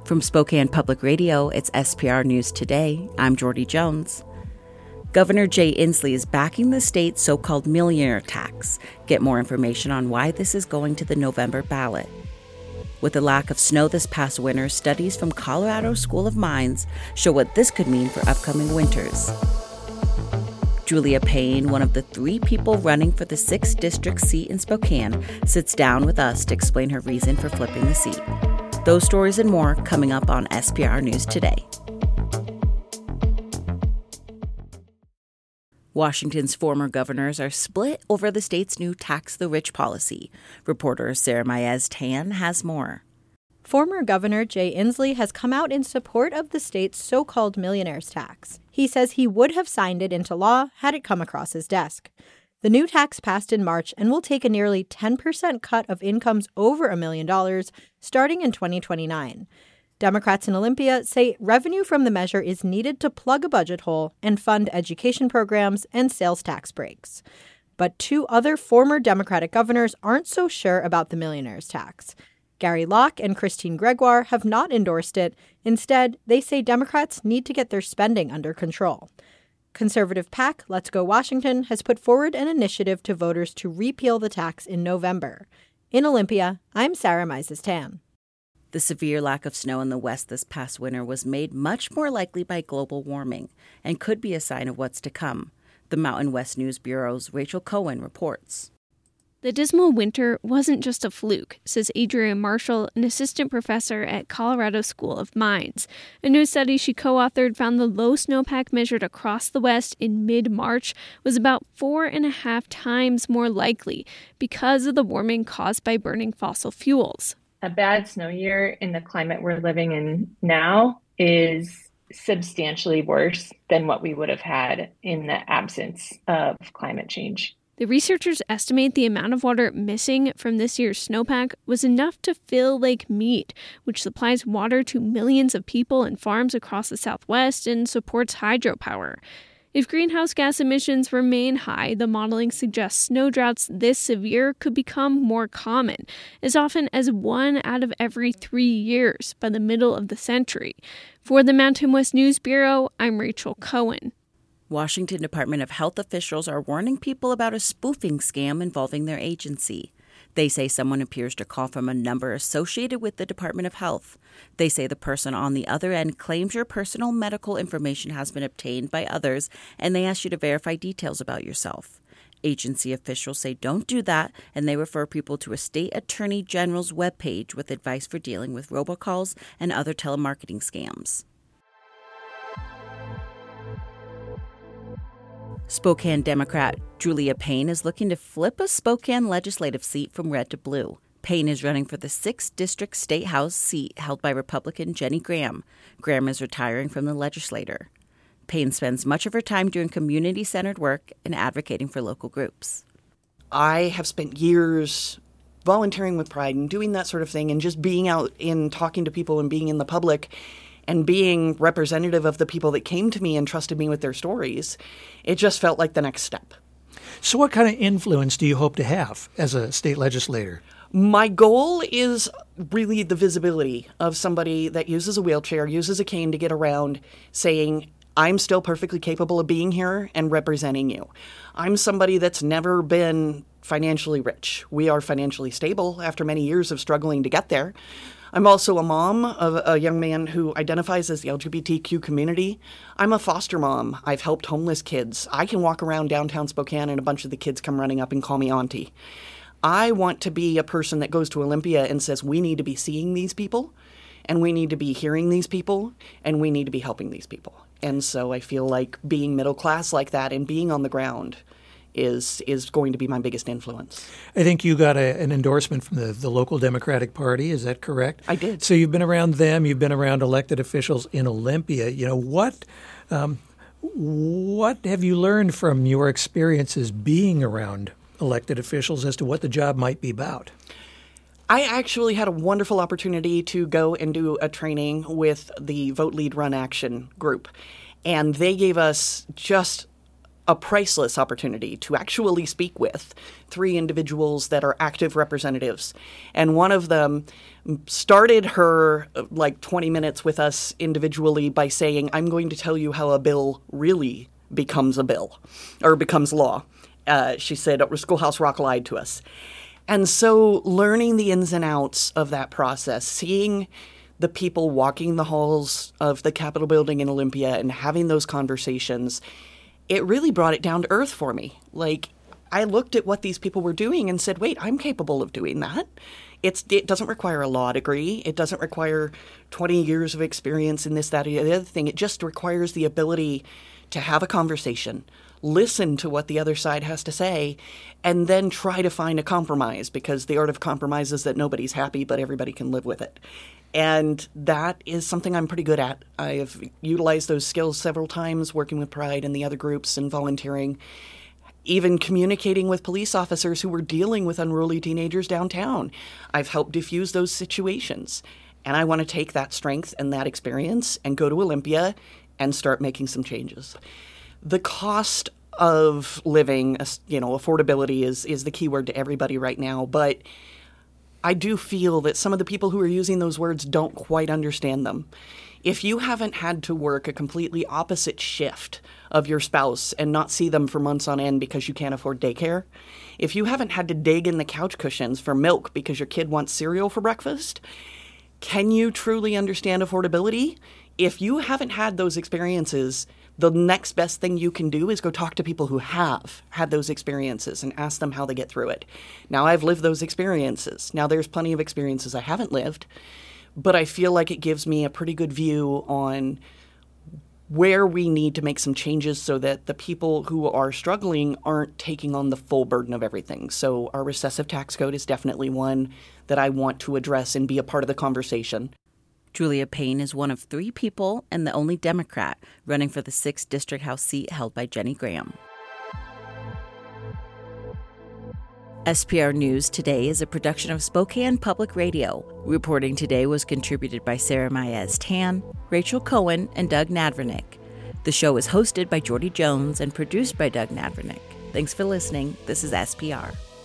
From Spokane Public Radio, it's SPR News Today. I'm Jordy Jones. Governor Jay Inslee is backing the state's so-called millionaire tax. Get more information on why this is going to the November ballot. With the lack of snow this past winter, studies from Colorado School of Mines show what this could mean for upcoming winters. Julia Payne, one of the 3 people running for the 6th district seat in Spokane, sits down with us to explain her reason for flipping the seat. Those stories and more coming up on SPR News Today. Washington's former governors are split over the state's new Tax the Rich policy. Reporter Sarah Maez-Tan has more. Former Governor Jay Inslee has come out in support of the state's so-called millionaire's tax. He says he would have signed it into law had it come across his desk. The new tax passed in March and will take a nearly 10% cut of incomes over $1 million starting in 2029. Democrats in Olympia say revenue from the measure is needed to plug a budget hole and fund education programs and sales tax breaks. But 2 other former Democratic governors aren't so sure about the millionaire's tax. Gary Locke and Christine Gregoire have not endorsed it. Instead, they say Democrats need to get their spending under control. Conservative PAC Let's Go Washington has put forward an initiative to voters to repeal the tax in November. In Olympia, I'm Sarah Maez-Tan. The severe lack of snow in the West this past winter was made much more likely by global warming and could be a sign of what's to come. The Mountain West News Bureau's Rachel Cohen reports. The dismal winter wasn't just a fluke, says Adrienne Marshall, an assistant professor at Colorado School of Mines. A new study she co-authored found the low snowpack measured across the West in mid-March was about 4.5 times more likely because of the warming caused by burning fossil fuels. A bad snow year in the climate we're living in now is substantially worse than what we would have had in the absence of climate change. The researchers estimate the amount of water missing from this year's snowpack was enough to fill Lake Mead, which supplies water to millions of people and farms across the Southwest and supports hydropower. If greenhouse gas emissions remain high, the modeling suggests snow droughts this severe could become more common, as often as 1 out of every 3 years by the middle of the century. For the Mountain West News Bureau, I'm Rachel Cohen. Washington Department of Health officials are warning people about a spoofing scam involving their agency. They say someone appears to call from a number associated with the Department of Health. They say the person on the other end claims your personal medical information has been obtained by others, and they ask you to verify details about yourself. Agency officials say don't do that, and they refer people to a state attorney general's webpage with advice for dealing with robocalls and other telemarketing scams. Spokane Democrat Julia Payne is looking to flip a Spokane legislative seat from red to blue. Payne is running for the 6th District State House seat held by Republican Jenny Graham. Graham is retiring from the legislature. Payne spends much of her time doing community-centered work and advocating for local groups. I have spent years volunteering with Pride and doing that sort of thing and just being out and talking to people and being in the public and being representative of the people that came to me and trusted me with their stories. It just felt like the next step. So what kind of influence do you hope to have as a state legislator? My goal is really the visibility of somebody that uses a wheelchair, uses a cane to get around, saying, I'm still perfectly capable of being here and representing you. I'm somebody that's never been financially rich. We are financially stable after many years of struggling to get there. I'm also a mom of a young man who identifies as the LGBTQ community. I'm a foster mom. I've helped homeless kids. I can walk around downtown Spokane and a bunch of the kids come running up and call me auntie. I want to be a person that goes to Olympia and says we need to be seeing these people, and we need to be hearing these people, and we need to be helping these people. And so I feel like being middle class like that and being on the ground is going to be my biggest influence. I think you got an endorsement from the local Democratic Party. Is that correct? I did. So you've been around them. You've been around elected officials in Olympia. You know, what have you learned from your experiences being around elected officials as to what the job might be about? I actually had a wonderful opportunity to go and do a training with the Vote Lead Run Action group. And they gave us just a priceless opportunity to actually speak with 3 individuals that are active representatives. And one of them started her 20 minutes with us individually by saying, I'm going to tell you how a bill really becomes a bill or becomes law. She said, Schoolhouse Rock lied to us. And so learning the ins and outs of that process, seeing the people walking the halls of the Capitol building in Olympia and having those conversations, it really brought it down to earth for me. I looked at what these people were doing and said, wait, I'm capable of doing that. It doesn't require a law degree. It doesn't require 20 years of experience in this, that, or the other thing. It just requires the ability to have a conversation, listen to what the other side has to say, and then try to find a compromise, because the art of compromise is that nobody's happy, but everybody can live with it. And that is something I'm pretty good at. I have utilized those skills several times working with Pride and the other groups and volunteering, even communicating with police officers who were dealing with unruly teenagers downtown. I've helped diffuse those situations. And I want to take that strength and that experience and go to Olympia and start making some changes. The cost of living, affordability is the key word to everybody right now. But I do feel that some of the people who are using those words don't quite understand them. If you haven't had to work a completely opposite shift of your spouse and not see them for months on end because you can't afford daycare, if you haven't had to dig in the couch cushions for milk because your kid wants cereal for breakfast, can you truly understand affordability? If you haven't had those experiences, the next best thing you can do is go talk to people who have had those experiences and ask them how they get through it. Now, I've lived those experiences. Now, there's plenty of experiences I haven't lived, but I feel like it gives me a pretty good view on where we need to make some changes so that the people who are struggling aren't taking on the full burden of everything. So our recessive tax code is definitely one that I want to address and be a part of the conversation. Julia Payne is one of 3 people and the only Democrat running for the 6th District House seat held by Jenny Graham. SPR News Today is a production of Spokane Public Radio. Reporting today was contributed by Sarah Maez Tan, Rachel Cohen, and Doug Nadvernick. The show is hosted by Jordy Jones and produced by Doug Nadvernick. Thanks for listening. This is SPR.